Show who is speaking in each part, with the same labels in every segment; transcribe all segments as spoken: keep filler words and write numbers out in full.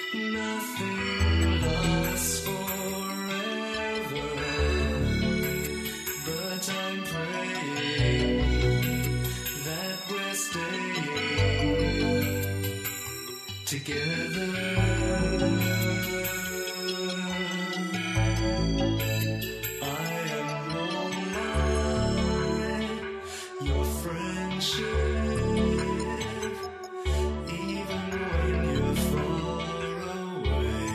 Speaker 1: Nothing lasts forever, but I'm praying that we're staying together. I am all mine, your friendship, even when you're far away.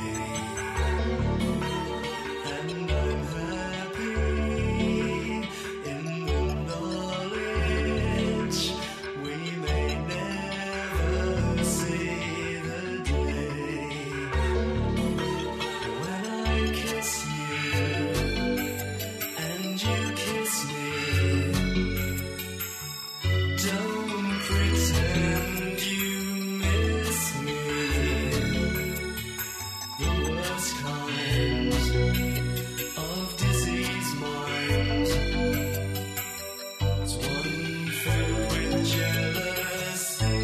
Speaker 1: And I'm happy in the knowledge we may never see the day when I kiss you and you kiss me. Don't pretend you miss me. The worst kind of disease mind is one filled with jealousy.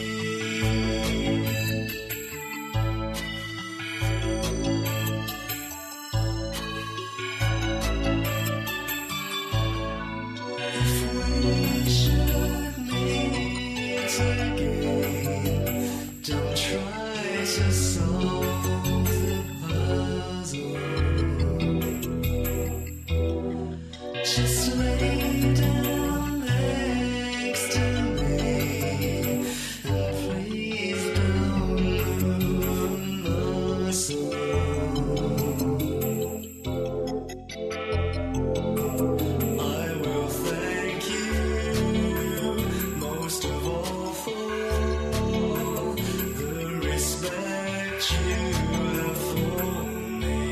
Speaker 1: If we should meet again, don't try to solve the puzzle. Just lay down next to me and please don't move a muscle. I will thank you most of all for the respect you have for me.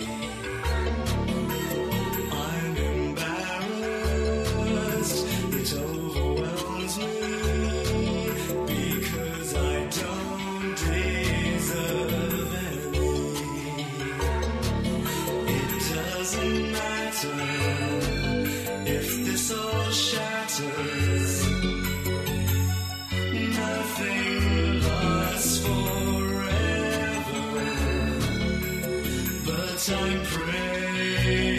Speaker 1: I'm embarrassed, it overwhelms me, because I don't deserve any. It doesn't matter if this all shatters. Nothing lasts forever, but I'm praying